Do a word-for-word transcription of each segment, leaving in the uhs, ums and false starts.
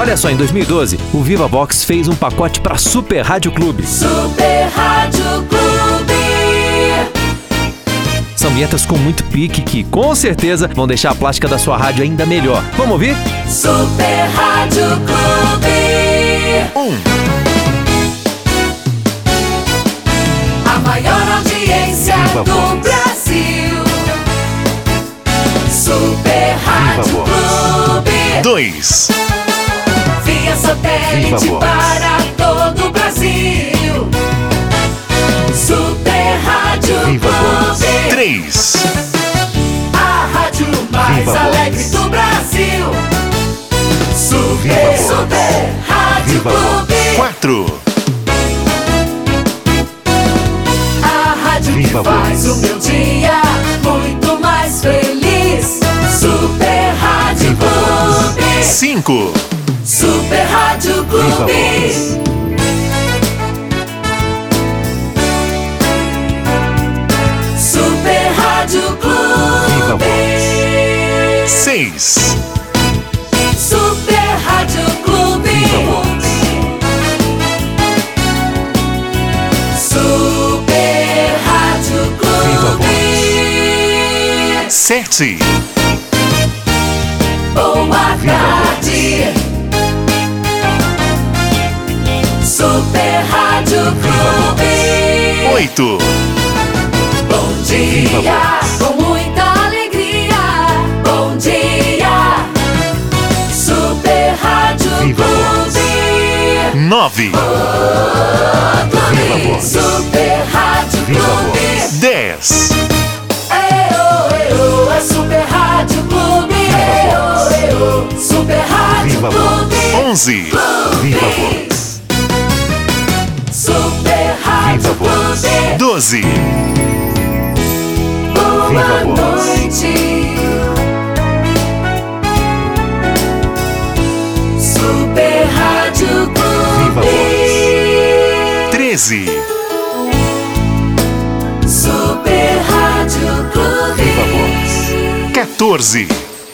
Olha só, em dois mil e doze, o Viva Vox fez um pacote para Super Rádio Clube. Super Rádio Clube. São vinhetas com muito pique que, com certeza, vão deixar a plástica da sua rádio ainda melhor. Vamos ouvir? Super Rádio Clube. Um. A maior audiência Viva do Vox. Brasil. Super Rádio Clube. Dois. Via satélite Viva Vox. para todo o Brasil. Super Rádio Viva Vox. Clube. Três. A rádio mais Viva alegre Vox. do Brasil. Super, Viva Vox. Super Rádio Viva Clube. Vox. Quatro. A rádio Viva que faz Vox. o meu dia muito mais feliz. Super Rádio Viva Vox. Clube. Cinco. Super Rádio Viva Clube. Vox. Super Rádio Viva Clube. Vox. Seis. Super Rádio Clube. Viva Vox. Super Rádio Viva Clube. Sete. Boa Viva tarde. Super Rádio Clube. Oito. Bom Viva dia, Vox. com muita alegria. Bom dia. Super Rádio Viva Clube. Nove. Viva Vox. Super Rádio Viva Clube. Vox. Dez. Eo, eo, é Super Rádio Clube. Eo, eo, Super Rádio Viva Clube. Vox. Onze. Viva Vox. Super Rádio Viva Vox. Clube. Doze. Boa Viva Vox. noite. Super Rádio Viva Clube. Treze. Super Rádio Clube. Viva Vox. Quatorze.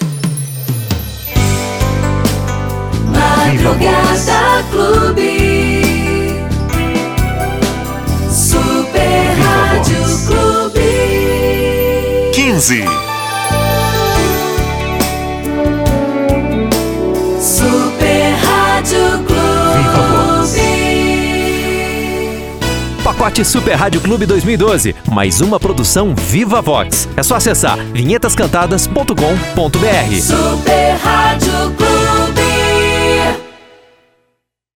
Madrugada Clube. Super Viva Rádio Vox. Clube. Quinze. Super Rádio Viva Vox. Clube. Pacote Super Rádio Clube dois mil e doze. Mais uma produção Viva Vox. É só acessar vinhetas cantadas ponto com ponto br. Super Rádio Clube.